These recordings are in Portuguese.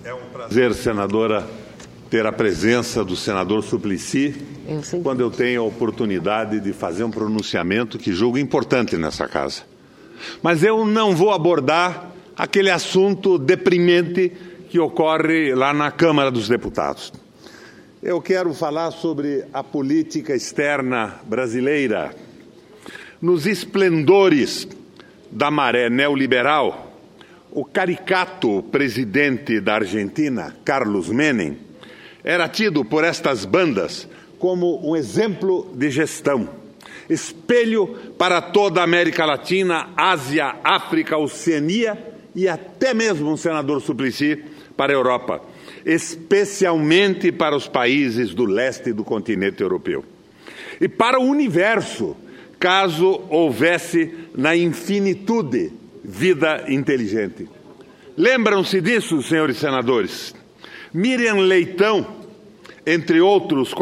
É um prazer, senadora, ter a presença do senador Suplicy quando eu tenho a oportunidade de fazer um pronunciamento que julgo importante nessa casa. Mas eu não vou abordar aquele assunto deprimente que ocorre lá na Câmara dos Deputados. Eu quero falar sobre a política externa brasileira. Nos esplendores da maré neoliberal, o caricato presidente da Argentina, Carlos Menem, era tido por estas bandas como um exemplo de gestão, espelho para toda a América Latina, Ásia, África, Oceania e até mesmo um senador Suplicy para a Europa, especialmente para os países do leste do continente europeu. E para o universo, caso houvesse na infinitude vida inteligente. Lembram-se disso, senhores senadores? Miriam Leitão, entre outros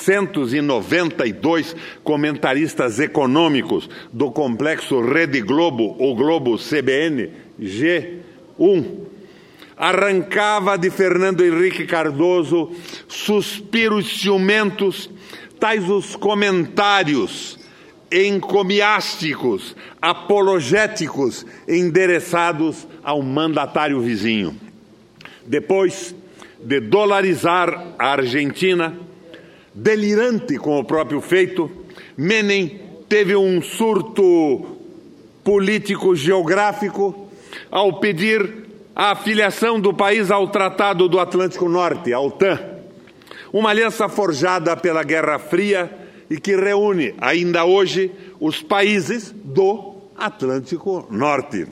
492 comentaristas econômicos do complexo Rede Globo ou Globo CBN G1, arrancava de Fernando Henrique Cardoso suspiros ciumentos, tais os comentários encomiásticos, apologéticos, endereçados ao mandatário vizinho. Depois de dolarizar a Argentina, delirante com o próprio feito, Menem teve um surto político-geográfico ao pedir a afiliação do país ao Tratado do Atlântico Norte, a OTAN, uma aliança forjada pela Guerra Fria e que reúne, ainda hoje, os países do Atlântico Norte.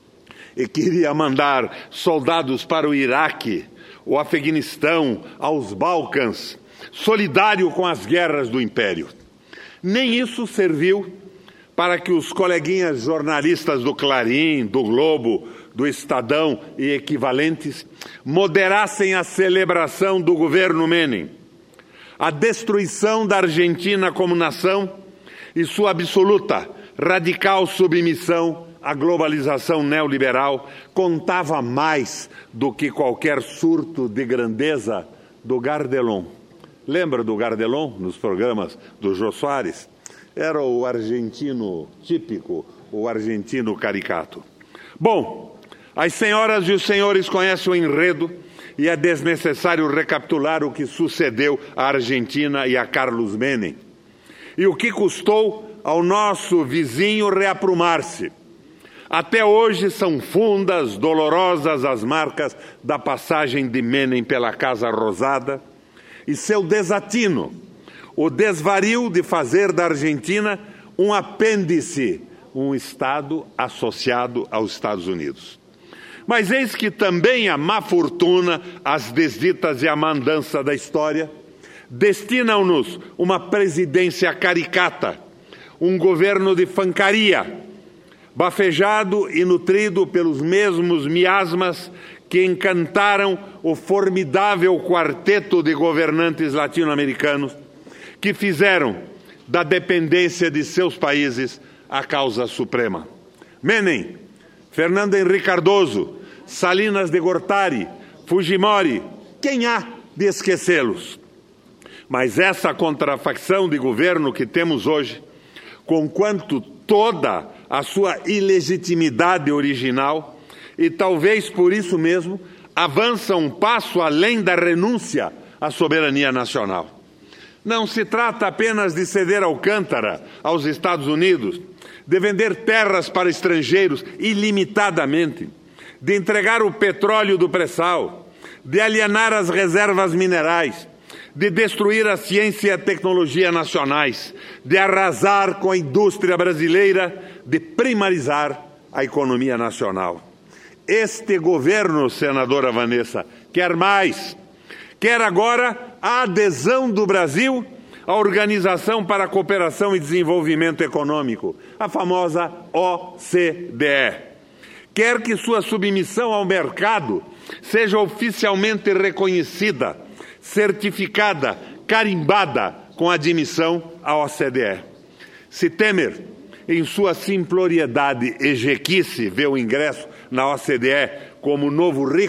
E queria mandar soldados para o Iraque, o Afeganistão, aos Balcãs, solidário com as guerras do Império. Nem isso serviu para que os coleguinhas jornalistas do Clarim, do Globo, do Estadão e equivalentes moderassem a celebração do governo Menem. A destruição da Argentina como nação e sua absoluta, radical submissão à globalização neoliberal contava mais do que qualquer surto de grandeza do Gardelon. Lembra do Gardelon nos programas do Jô Soares? Era o argentino típico, o argentino caricato. Bom, as senhoras e os senhores conhecem o enredo e é desnecessário recapitular o que sucedeu à Argentina e a Carlos Menem. E o que custou ao nosso vizinho reaprumar-se. Até hoje são fundas, dolorosas as marcas da passagem de Menem pela Casa Rosada e seu desatino, o desvario de fazer da Argentina um apêndice, um Estado associado aos Estados Unidos. Mas eis que também a má fortuna, as desditas e a mandança da história destinam-nos uma presidência caricata, um governo de fancaria, bafejado e nutrido pelos mesmos miasmas que encantaram o formidável quarteto de governantes latino-americanos que fizeram da dependência de seus países a causa suprema. Menem, Fernando Henrique Cardoso, Salinas de Gortari, Fujimori, quem há de esquecê-los? Mas essa contrafacção de governo que temos hoje, conquanto toda a sua ilegitimidade original, e talvez por isso mesmo, avança um passo além da renúncia à soberania nacional. Não se trata apenas de ceder Alcântara aos Estados Unidos, de vender terras para estrangeiros ilimitadamente, de entregar o petróleo do pré-sal, de alienar as reservas minerais, de destruir a ciência e a tecnologia nacionais, de arrasar com a indústria brasileira, de primarizar a economia nacional. Este governo, senadora Vanessa, quer mais. Quer agora a adesão do Brasil à Organização para a Cooperação e Desenvolvimento Econômico, a famosa OCDE. Quer que sua submissão ao mercado seja oficialmente reconhecida, certificada, carimbada com admissão à OCDE. Se Temer, em sua simploriedade e jequice, vê o ingresso na OCDE como novo rico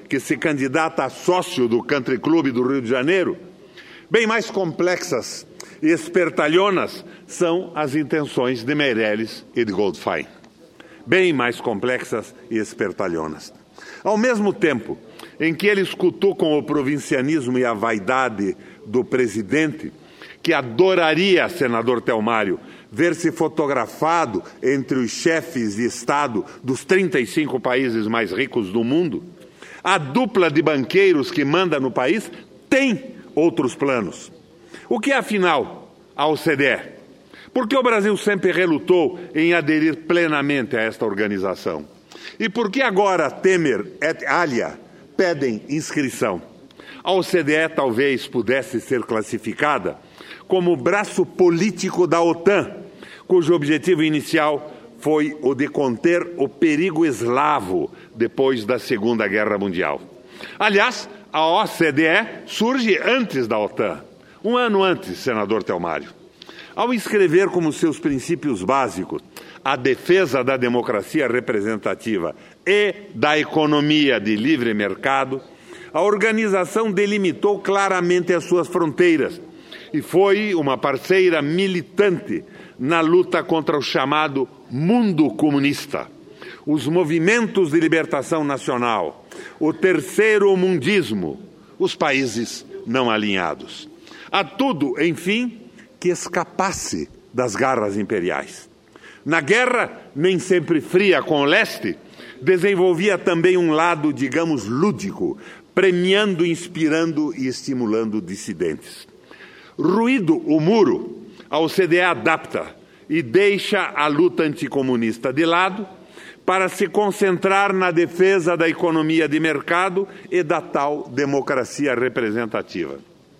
que se candidata a sócio do Country Club do Rio de Janeiro, bem mais complexas e espertalhonas são as intenções de Meirelles e de Goldfein. Bem mais complexas e espertalhonas. Ao mesmo tempo em que eles cutucam o provincianismo e a vaidade do presidente, que adoraria, senador Telmário, ver-se fotografado entre os chefes de Estado dos 35 países mais ricos do mundo, a dupla de banqueiros que manda no país tem outros planos. O que é, afinal, a OCDE? Por que o Brasil sempre relutou em aderir plenamente a esta organização? E por que agora Temer et alia pedem inscrição? A OCDE talvez pudesse ser classificada como o braço político da OTAN, cujo objetivo inicial foi o de conter o perigo eslavo depois da Segunda Guerra Mundial. Aliás, a OCDE surge antes da OTAN, um ano antes, senador Telmário. Ao inscrever como seus princípios básicos a defesa da democracia representativa e da economia de livre mercado, a organização delimitou claramente as suas fronteiras e foi uma parceira militante na luta contra o chamado mundo comunista, os movimentos de libertação nacional, o terceiro mundismo, os países não alinhados. A tudo, enfim, que escapasse das garras imperiais. Na guerra, nem sempre fria com o leste, desenvolvia também um lado, digamos, lúdico, premiando, inspirando e estimulando dissidentes. Ruído o muro, a OCDE adapta e deixa a luta anticomunista de lado para se concentrar na defesa da economia de mercado e da tal democracia representativa.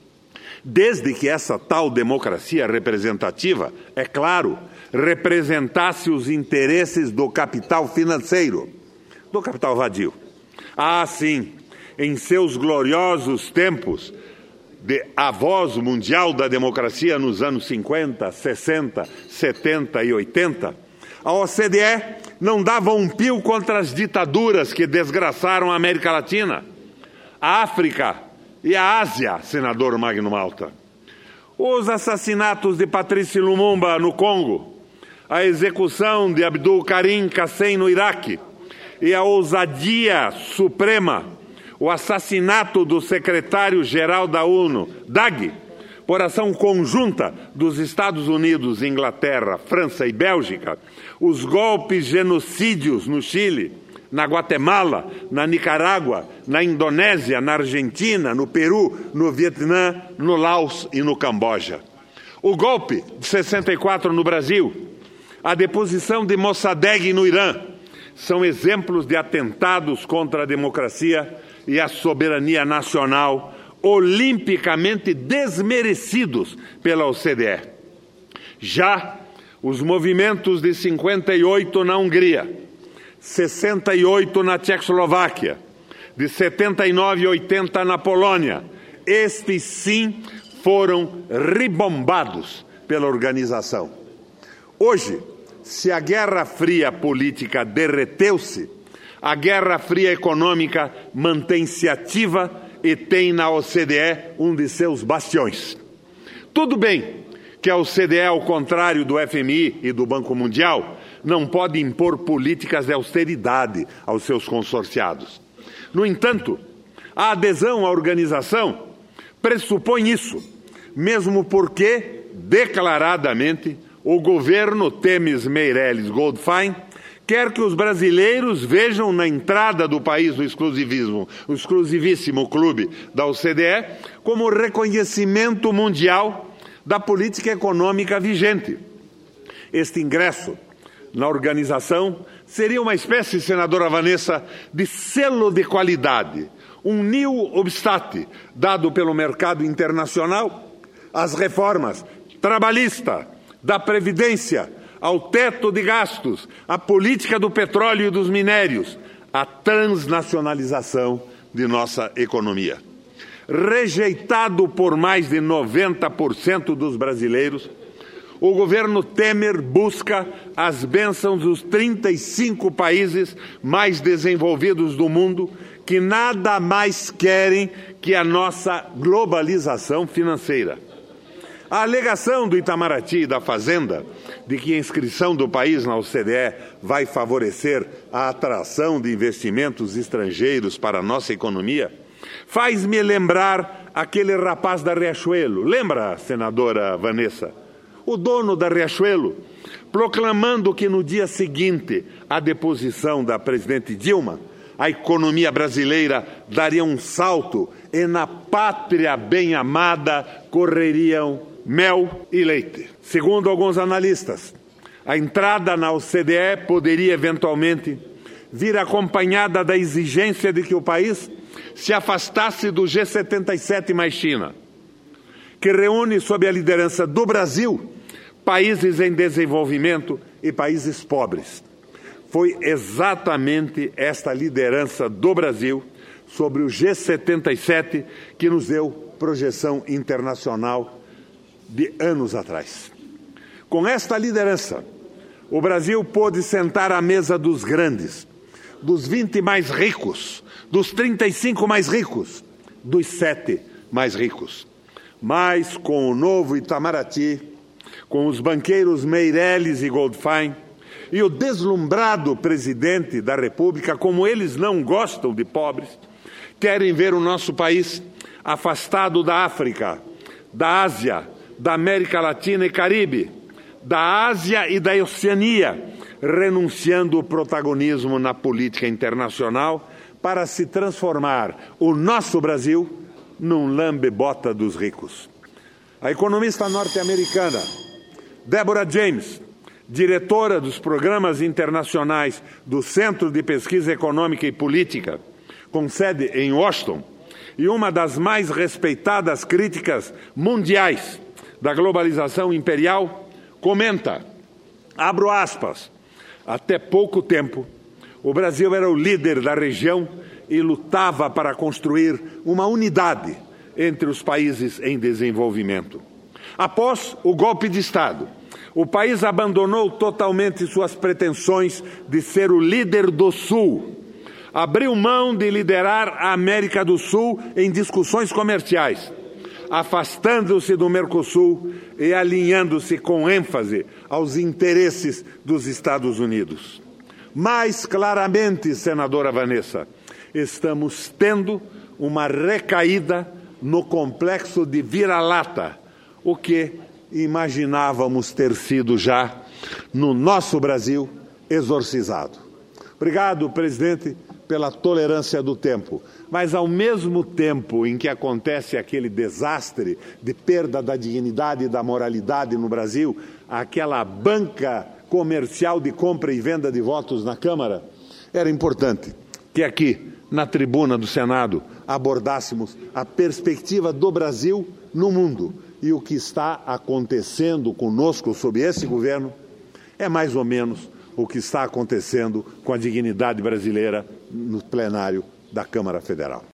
Desde que essa tal democracia representativa, é claro, representasse os interesses do capital financeiro, do capital vadio. Ah, sim, em seus gloriosos tempos de a voz mundial da democracia nos anos 50, 60, 70 e 80, a OCDE não dava um pio contra as ditaduras que desgraçaram a América Latina, a África e a Ásia, senador Magno Malta. Os assassinatos de Patrice Lumumba no Congo, a execução de Abdul Karim Qassem no Iraque e a ousadia suprema, o assassinato do secretário-geral da ONU, Dag, por ação conjunta dos Estados Unidos, Inglaterra, França e Bélgica, os golpes genocídios no Chile, na Guatemala, na Nicarágua, na Indonésia, na Argentina, no Peru, no Vietnã, no Laos e no Camboja. O golpe de 64 no Brasil, a deposição de Mossadegh no Irã, são exemplos de atentados contra a democracia e a soberania nacional olimpicamente desmerecidos pela OCDE. Já os movimentos de 58 na Hungria, 68 na Tchecoslováquia, de 79 e 80 na Polônia, estes sim foram ribombados pela organização. Hoje, se a Guerra Fria política derreteu-se, a Guerra Fria econômica mantém-se ativa e tem na OCDE um de seus bastiões. Tudo bem que a OCDE, ao contrário do FMI e do Banco Mundial, não pode impor políticas de austeridade aos seus consorciados. No entanto, a adesão à organização pressupõe isso, mesmo porque, declaradamente, o governo Temer, Meirelles, Goldfein quer que os brasileiros vejam na entrada do país o exclusivíssimo clube da OCDE como reconhecimento mundial da política econômica vigente. Este ingresso na organização seria uma espécie, senadora Vanessa, de selo de qualidade, um nihil obstate dado pelo mercado internacional às reformas trabalhista, da Previdência, ao teto de gastos, à política do petróleo e dos minérios, à transnacionalização de nossa economia. Rejeitado por mais de 90% dos brasileiros, o governo Temer busca as bênçãos dos 35 países mais desenvolvidos do mundo que nada mais querem que a nossa globalização financeira. A alegação do Itamaraty e da Fazenda de que a inscrição do país na OCDE vai favorecer a atração de investimentos estrangeiros para a nossa economia faz-me lembrar aquele rapaz da Riachuelo. Lembra, senadora Vanessa? O dono da Riachuelo, proclamando que no dia seguinte à deposição da presidente Dilma, a economia brasileira daria um salto e na pátria bem amada correriam mel e leite. Segundo alguns analistas, a entrada na OCDE poderia eventualmente vir acompanhada da exigência de que o país se afastasse do G77 mais China, que reúne sob a liderança do Brasil países em desenvolvimento e países pobres. Foi exatamente esta liderança do Brasil sobre o G77 que nos deu projeção internacional de anos atrás. Com esta liderança, o Brasil pôde sentar à mesa dos grandes, dos 20 mais ricos, dos 35 mais ricos, dos 7 mais ricos. Mas com o novo Itamaraty, com os banqueiros Meirelles e Goldfein e o deslumbrado presidente da República, como eles não gostam de pobres, querem ver o nosso país afastado da África, da Ásia, da América Latina e Caribe, da Ásia e da Oceania, renunciando ao protagonismo na política internacional para se transformar o nosso Brasil num lambe-bota dos ricos. A economista norte-americana Deborah James, diretora dos programas internacionais do Centro de Pesquisa Econômica e Política, com sede em Washington, e uma das mais respeitadas críticas mundiais da globalização imperial, comenta, abro aspas, até pouco tempo, o Brasil era o líder da região e lutava para construir uma unidade entre os países em desenvolvimento. Após o golpe de Estado, o país abandonou totalmente suas pretensões de ser o líder do Sul. Abriu mão de liderar a América do Sul em discussões comerciais, afastando-se do Mercosul e alinhando-se com ênfase aos interesses dos Estados Unidos. Mais claramente, senadora Vanessa, estamos tendo uma recaída no complexo de vira-lata, o que imaginávamos ter sido já, no nosso Brasil, exorcizado. Obrigado, presidente, pela tolerância do tempo. Mas, ao mesmo tempo em que acontece aquele desastre de perda da dignidade e da moralidade no Brasil, aquela banca comercial de compra e venda de votos na Câmara, era importante que aqui, na tribuna do Senado, abordássemos a perspectiva do Brasil no mundo. E o que está acontecendo conosco sob esse governo é mais ou menos o que está acontecendo com a dignidade brasileira no plenário da Câmara Federal.